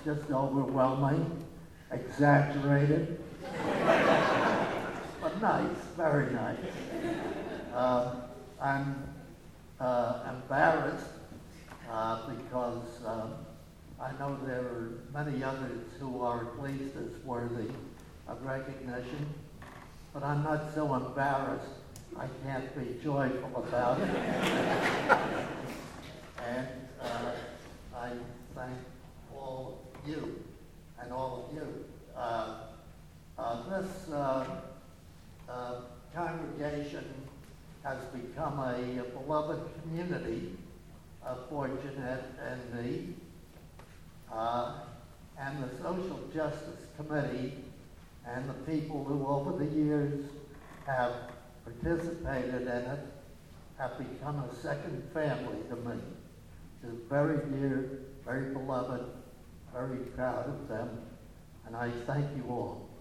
just overwhelming, exaggerated, but nice, very nice. I'm embarrassed because I know there are many others who are at least as worthy of recognition, but I'm not so embarrassed I can't be joyful about it. And I thank all of you and all of you. This congregation has become a beloved community for Jeanette and me. And the Social Justice Committee and the people who over the years have participated in it have become a second family to me. It's very dear, very beloved, very proud of them, and I thank you all.